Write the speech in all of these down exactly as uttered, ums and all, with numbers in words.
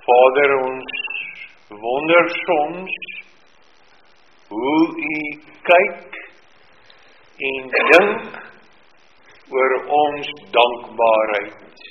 Vader, ons wonder soms hoe U kyk en dink oor ons dankbaarheid.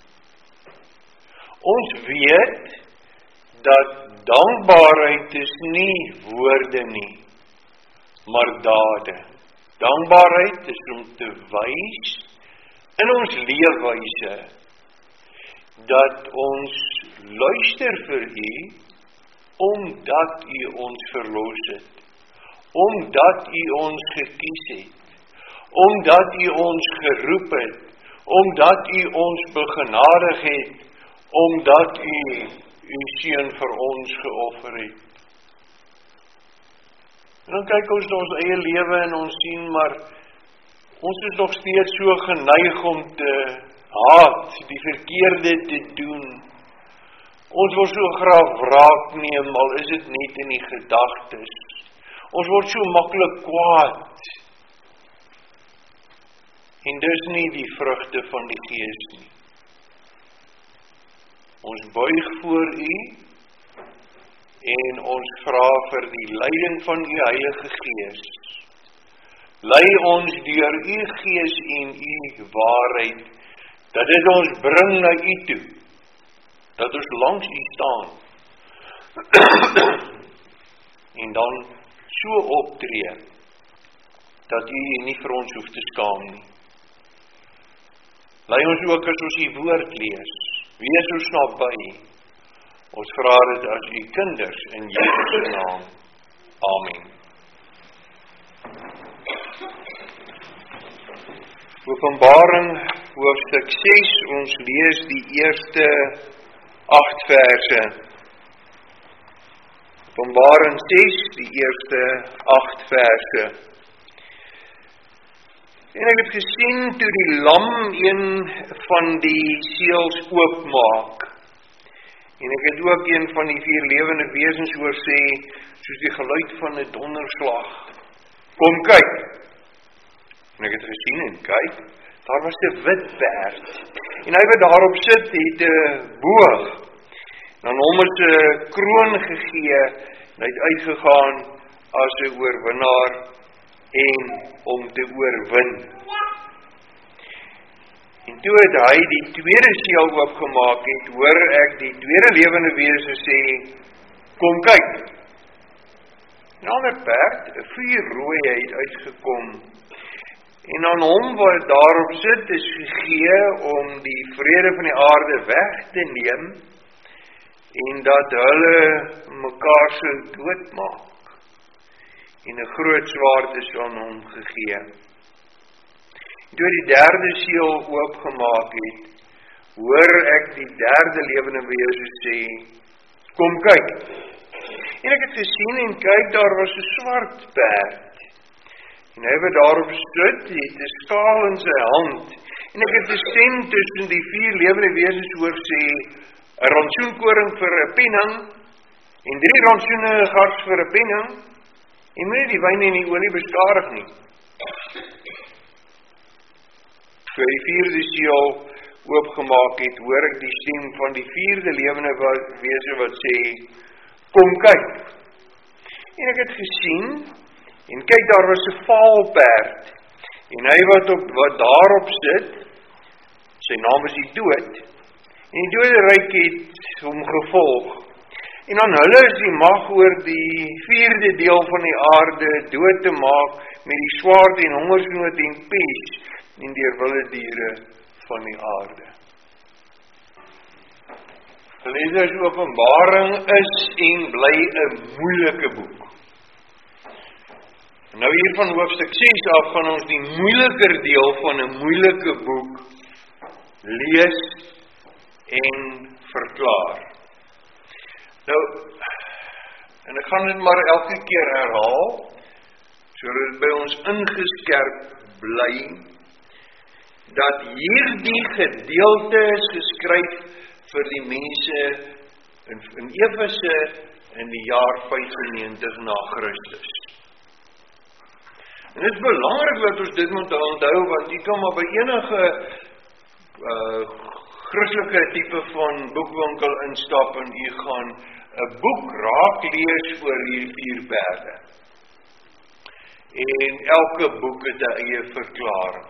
Ons weet dat dankbaarheid is nie woorde nie, maar dade. Dankbaarheid is om te wys in ons leefwyse dat ons luister vir U, omdat U ons verlos het, omdat U ons gekies het, omdat U ons geroep het, omdat U ons begenadig het, omdat U U seun vir ons geoffer het. En dan kyk ons na ons eie lewe en ons sien, maar ons is nog steeds so geneig om te haat, die verkeerde te doen. Ons wil so graag wraak neem, al is dit net in die gedagtes. Ons word so maklik kwaad. En dis nie die vrugte van die Gees nie. Ons buig voor U en ons vra vir die leiding van U Heilige Gees. Lei ons deur U Gees en U waarheid, dat dit ons bring na U toe, dat ons langs U staan, en dan so optree, dat U nie vir ons hoef te skaam nie. Lei ons ook as ons U woord lees, wees ons naby. Ons vra dit as U kinders in Jesus se naam. Amen. Openbaring hoofstuk ses, ons lees die eerste agt verse. Openbaring ses, die eerste agt verse. En ek het gesien toe die lam een van die seels oopmaak. En ek het ook een van die vier lewende wesens hoor sê, soos die geluid van 'n donderslag. Kom kyk. En ek het gesien en kyk, daar was 'n wit perd. En hy wat daarop sit, het 'n boog. En aan hom is 'n kroon gegee, en hy het uitgegaan as 'n oorwinnaar en om te oorwin. En toe het hy die tweede seel oopgemaak het, hoor ek die tweede lewende wese sê, kom kyk. En 'n ander perd, 'n vuurrooi het uitgekom, en aan hom wat daarop sit is gegee om die vrede van die aarde weg te neem, en dat hulle mekaar sou doodmaak. En 'n groot swaard is aan hom gegee. Toe die derde seel oopgemaak het, hoor ek die derde lewende wese sê, kom kyk. En ek het gesien en kyk, daar was 'n swart perd. En hy wat daarop sit, het 'n skaal in sy hand. En ek het 'n stem tussen die vier lewende wesens hoor sê, 'n rantsoenkoring vir 'n penning, en drie rantsoene gars vir 'n penning, en moenie die wyn en die olie beskadig nie. Toe die vierde seel oopgemaak het, hoor ek die stem van die vierde lewende wese wat sê, kom kyk. En ek het gesien, en kyk, daar was 'n vaalperd, en hy wat, op, wat daarop sit, sy naam is die dood, en die doderyk het hom gevolg, en aan hulle is die mag oor die vierde deel van die aarde dood te maak, met die swaard en hongersnood en pes, en deur wilde diere van die aarde. Gelees Openbaring is en bly 'n moeilike boek. Nou hier van hoofstuk ses af gaan ons die moeiliker deel van 'n moeilike boek lees en verklaar. Nou, en ek gaan dit maar elke keer herhaal, sodat dit by ons ingeskerp bly, dat hierdie gedeelte is geskryf vir die mense in, in Efese in die jaar vyfennegentig na Christus. En dit is belangrik dat ons dit moet onthou, want jy kan maar by enige uh, Christelike tipe van boekwinkel instap en u gaan 'n boek raak lees oor hierdie vier perde. En elke boek het 'n eie verklaring.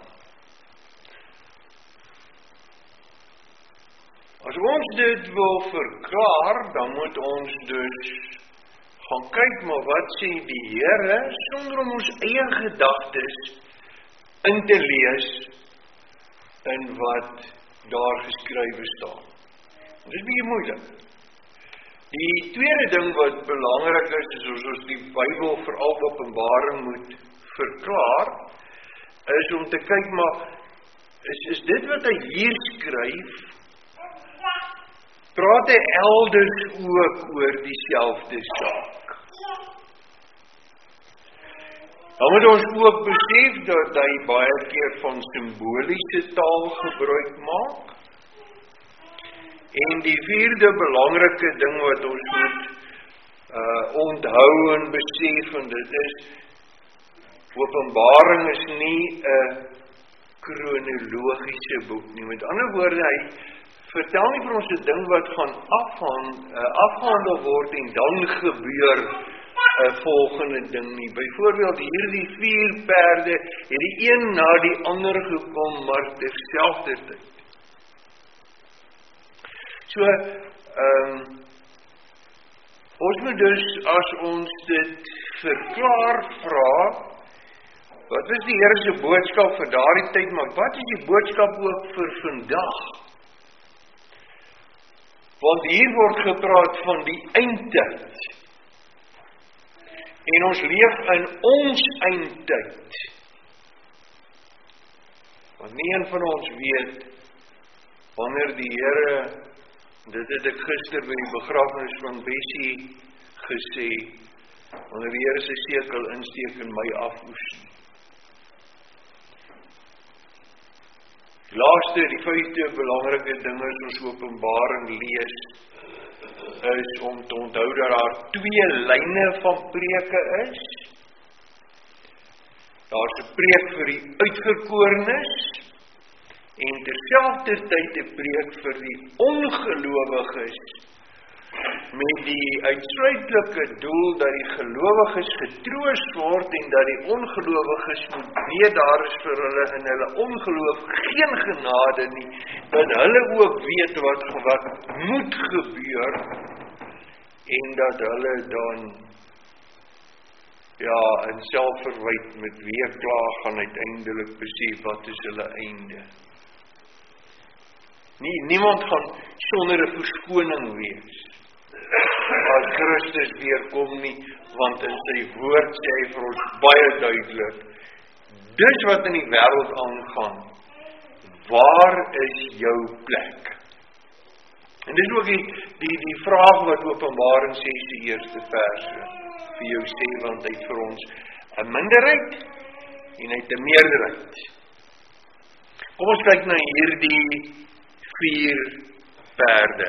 As ons dit wil verklaar, dan moet ons dus gaan kyk, maar wat sê die Here, sonder om ons eie gedagtes in te lees in wat daar geskrywe staan. Dit is bietjie moeilik. Die tweede ding wat belangrik is, is as ons die Bybel veral Openbaring moet verklaar, is om te kyk, maar is, is dit wat hy hier skryf, praat hy elders ook oor dieselfde saak. Dan moet ons ook besef dat hy baie keer van simboliese taal gebruik maak. En die vierde belangrike ding wat ons moet uh, onthou en besef, en dit is, Openbaring is nie 'n kronologiese boek nie. Met ander woorde, hy vertel nie vir ons 'n ding wat gaan afhandel, uh, afgehandel word en dan gebeur 'n uh, volgende ding nie. Byvoorbeeld hierdie vier perde het die een na die ander gekom, maar terselfdertyd. So, um, ons moet dus, as ons dit verklaar, vra, wat is die Here se boodskap vir daardie tyd, maar wat is die boodskap ook vir vandag? Want hier word gepraat van die eindtyd. En ons leef in ons eindtyd. Want nie een van ons weet wanneer die Here, dit het ek gister by die begrafnis van Bessie gesê, wanneer die Here sy sekel insteek en my afoes. Die laaste, die vyfde belangrike ding is ons Openbaring lees, is om te onthou dat daar twee lyne van preke is. Daar is 'n preek vir die uitverkorenes, en terselfdertyd 'n preek vir die ongelowiges, met die uitsluitlike doel dat die gelowiges getroos word en dat die ongelowiges moet weet daar is vir hulle in hulle ongeloof geen genade nie, dat hulle ook weet wat, wat moet gebeur en dat hulle dan ja, in selfverwyd met weerkla gaan uiteindelik besef wat is hulle einde. Nie, niemand gaan sonder 'n verskoning wees as Christus weer kom nie, want in sy woord sê hy vir ons baie duidelik, dis wat in die wêreld aangaan, waar is jou plek? En dis ook die, die, die vraag wat Openbaring sê se eerste verse vir jou sê, want hy het vir ons 'n minderheid en hy het 'n meerderheid. Kom ons kyk na hierdie vier perde.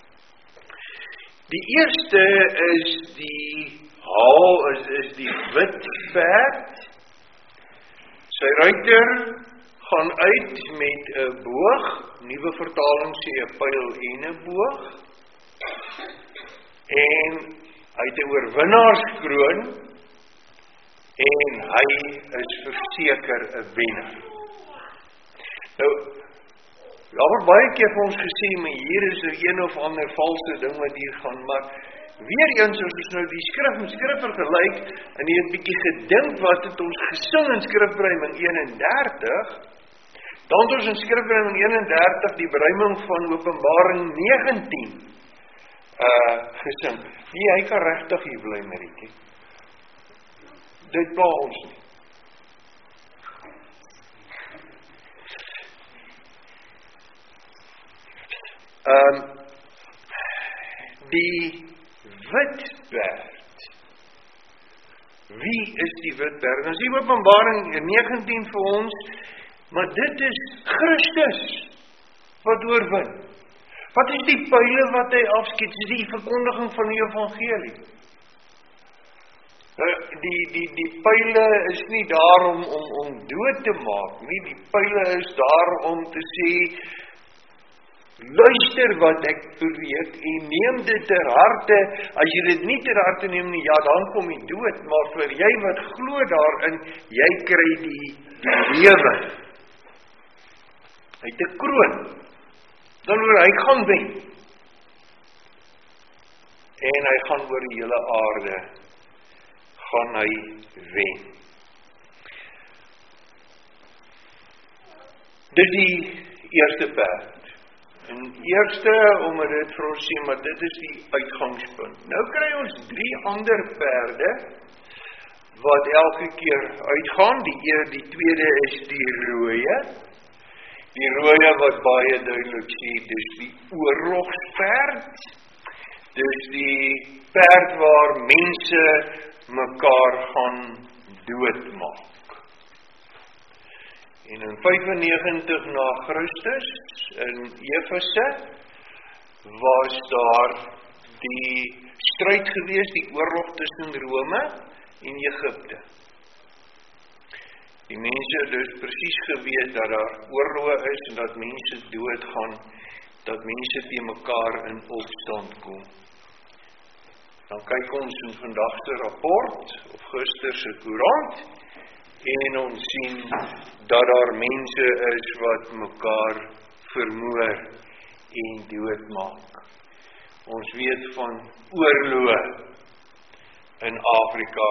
Die eerste is die haal, is, is die wit perd. Sy ruiter gaan uit met 'n boog, nuwe vertaling sê 'n pyl en 'n boog. En hy het 'n oorwinnaarskroon en hy is verseker 'n wenner. Nou, daar word baie keer vir ons gesê, maar hier is er een of ander valse ding wat hier gaan, maar weer eens, as ons nou die skrif met skrif vergelyk, en jy het bietjie gedink wat het ons gesing in skrifberuiming eenendertig, dan het ons in skrifberuiming eenendertig die beruiming van Openbaring negentien uh, gesing. Nee, hy kan regtig hier bly, Marietjie. Dit pla ons nie. Um, die wit perd. Wie is die wit perd? Dan sê Openbaring negentien vir ons, maar dit is Christus wat oorwin. Wat is die pyle wat hy afskiet? Dit is die verkondiging van die evangelie. Die, die, die pyle is nie daar om, om, om dood te maak nie, die pyle is daar om te sê, luister wat ek preek en neem dit ter harte. As jy dit nie ter harte neem nie, ja, dan kom jy dood, maar vir jy wat glo daarin, jy kry die, die lewe. Hy het 'n kroon. Dan oor hy gaan wen. En hy gaan oor die hele aarde gaan hy wen. Dit is die eerste perd. En eerste, omdat dit vir ons sê, maar dit is die uitgangspunt. Nou kry ons drie ander perde, wat elke keer uitgaan. Die, eer, die tweede is die rooie. Die rooie wat baie duidelik sê, dis die oorlogsperd. Dis die perd waar mense mekaar gaan doodmaak. En in vyfennegentig na Christus, in Efese, was daar die stryd gewees, die oorlog tussen Rome en Egipte. Die mense het dus presies geweet dat daar oorloë is en dat mense doodgaan, dat mense teen mekaar in opstand kom. Dan kyk ons in vandag se rapport, of gister se koerant, en ons sien dat daar mense is wat mekaar vermoor en doodmaak. Ons weet van oorloë in Afrika,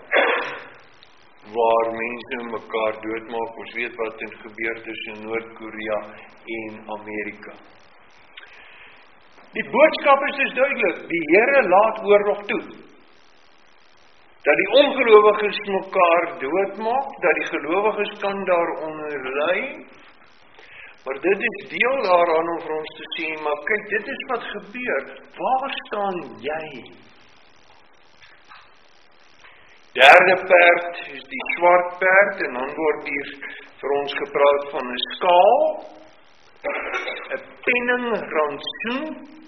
waar mense mekaar doodmaak. Ons weet wat het gebeur tussen Noord-Korea en Amerika. Die boodskap is dus duidelik, die Here laat oorlog toe. Dat die ongelowiges mekaar doodmaak, dat die gelowiges kan daaronder ly, maar dit is deel daaraan om vir ons te sê, maar kyk, dit is wat gebeur, waar staan jy? Derde perd is die swart perd, en dan word hier vir ons gepraat van 'n skaal, 'n penning rantsoen,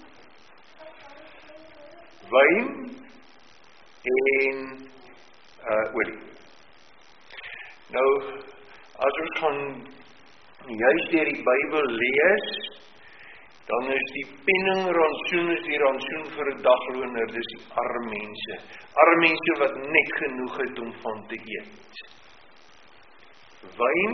wyn en uh, olie. Nou, as ons gaan juist deur die Bybel lees, dan is die penning rantsoen is die rantsoen vir 'n dagloner, dis die arme mense. Arme mense wat net genoeg het om van te eet. Wyn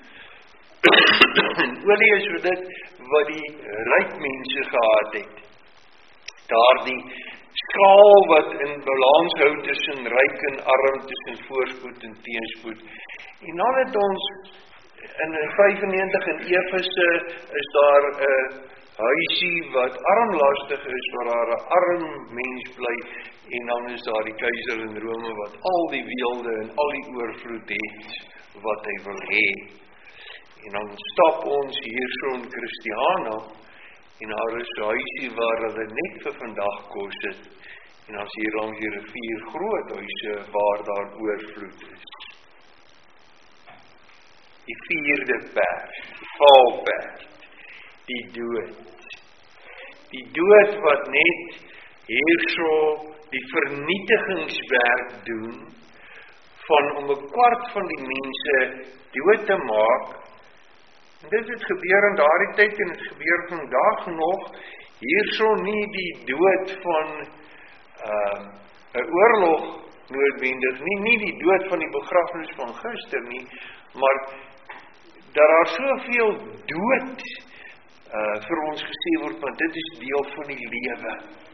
en olie is vir dit wat die ryk mense gehad het. Daardie skaal wat in balans hou tussen ryk en arm, tussen voorspoed en teenspoed. En dan het ons in vyfennegentig in Efese is daar 'n uh, huisie wat armlastig is, waar daar 'n arm mens bly, en dan is daar die keiser in Rome wat al die weelde en al die oorvloed het wat hy wil hê. En dan stap ons hierso in Christiana, en daar is 'n huisie waar hulle net vir vandag kos het, en as hier langs die rivier groot huise waar daar oorvloed is. Die vierde perd, die valperd, die dood. Die dood wat net hierso die vernietigingswerk doen, van om 'n kwart van die mense dood te maak. En dit het gebeur in daardie tyd, en het gebeur vandag nog, hierso nie die dood van 'n uh, oorlog noodwendig, nie, nie die dood van die begrafnis van gister nie, maar dat daar soveel dood uh, vir ons gesê word, want dit is deel van die lewe.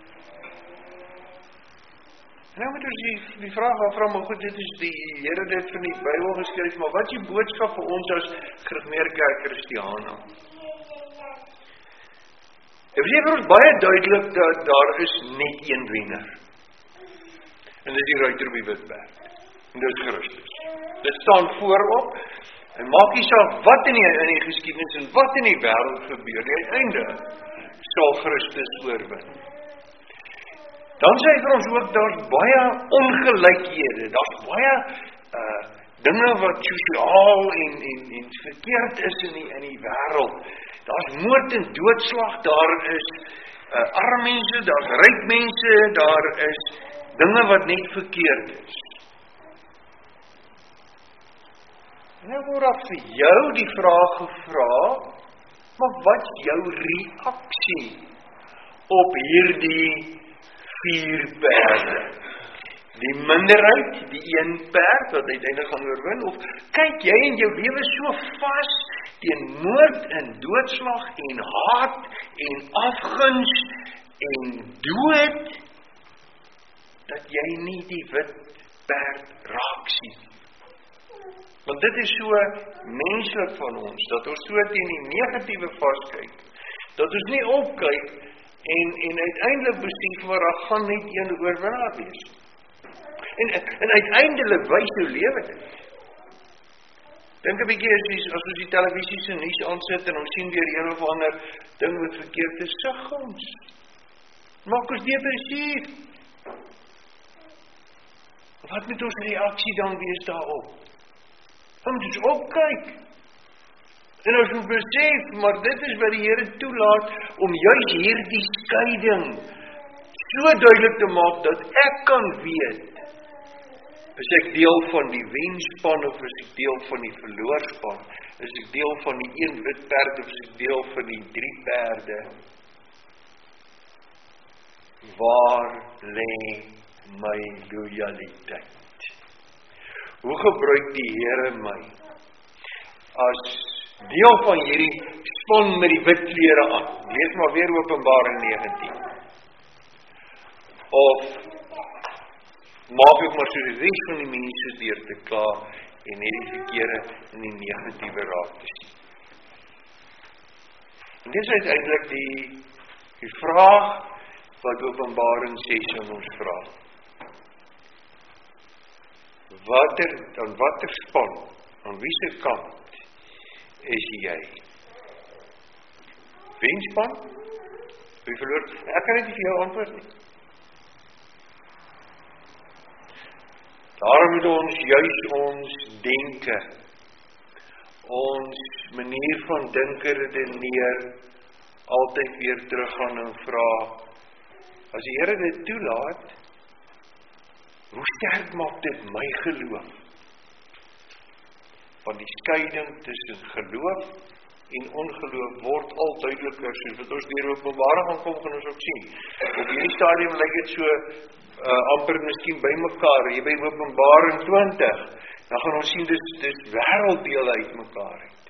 Nou moet ons die, die vraag afvra, maar goed, dit is die Here dit van die Bybel geskryf, maar wat is die boodskap vir ons as Gereformeerde Kerk Christiana? Dit sê vir ons baie duidelik dat daar is net een wenner. En dit is die ruiter op die wit perd. En dit is Christus. Dit staan voorop, en maak nie saak wat in die, in die geskiedenis en wat in die wêreld gebeur, die einde sal Christus oorwin. Dan sê hy vir ons ook, daar's baie ongelykhede, daar's baie uh, dinge wat sosiaal en, en, en verkeerd is in die, in die wêreld. Daar's moord en doodslag, daar is uh, arme mense, daar's ryk mense, daar is dinge wat net verkeerd is. En nou word daar vir jou die vraag gevra, Maar wat is jou reaksie op hierdie vier perde? Die minderheid, die een perd wat uiteindelik gaan oorwin, of kyk jy in jou lewe so vas teen moord en doodslag en haat en afguns en dood, dat jy nie die wit perd raak sien. Want dit is so menslik van ons, dat ons so teen die negatiewe vaskyk, dat ons nie opkyk en, en uiteindelik besef maar daar gaan net een oorwinnaar wees. En, en uiteindelik wys jou lewe dit. Dink 'n bietjie as, as ons die televisie se nuus aansit en ons sien weer een of ander ding wat verkeerd is, sug ons. Maak ons depressief. Wat moet ons reaksie dan wees daarop? Dan moet ons opkyk. En ons moet besef, maar dit is wat die Here toelaat, om juis hierdie skeiding so duidelik te maak, dat ek kan weet, is ek deel van die wenspan, of is ek deel van die verloorspan? Is ek deel van die een wit perd, of is ek deel van die drie perde? Waar lê my loyaliteit? Hoe gebruik die Here my as deel van hierdie span met die wit klere aan? Lees maar weer Openbaring negentien. Of maak ek maar so die res van die mense deur te kla en net die verkeerde en die negatiewe raak te sien. En dit is uiteindelik die, die vraag wat Openbaring ses aan ons vra. Watter, aan watter span, aan wie se kant is jy? Wenspan? Wie verloor? Ek kan net vir jou antwoord nie. Daarom moet ons juis ons denke, ons manier van dinke redeneer, altyd weer teruggaan en vra, as die Here dit toelaat, hoe sterk maak dit my geloof? Want die skeiding tussen geloof en ongeloof word al duideliker, soos wat ons deur Openbaring gaan kom, gaan ons ook sien. Op hierdie stadium lyk dit so, uh, amper miskien by mekaar, hier by Openbaring twintig, dan gaan ons sien, dis, dis wêrelddele uit mekaar uit.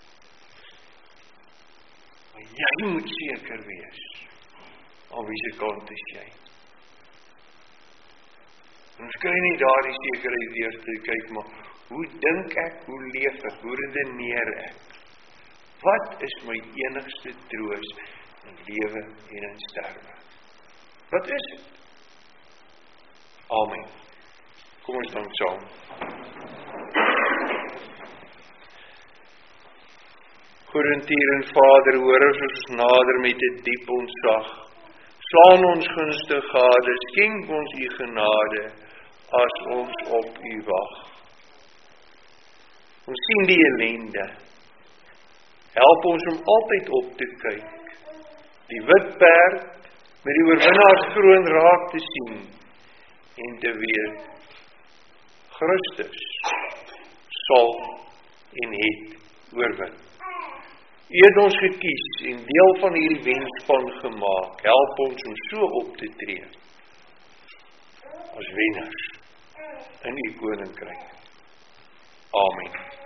Maar jy moet seker wees, aan wie se kant is jy? Ons kry nie daar die sekerheid eers te kyk, maar hoe dink ek, hoe leef ek, hoe redeneer ek? Wat is my enigste troos in lewe en in sterwe? Wat is dit? Amen. Kom ons dank saam. Goedentier en Vader, hoor as ons nader met 'n diep ontzag. Slaan ons gunste gade, skenk ons u genade, as ons op u wag. Ons sien die ellende. Help ons om altyd op te kyk. Die wit perd met die oorwinnaarskroon raak te sien en te weet, Christus sal en het oorwin. U het ons gekies en deel van hierdie wenspan gemaak. Help ons om so op te tree as wenners in u koninkryk. Amen.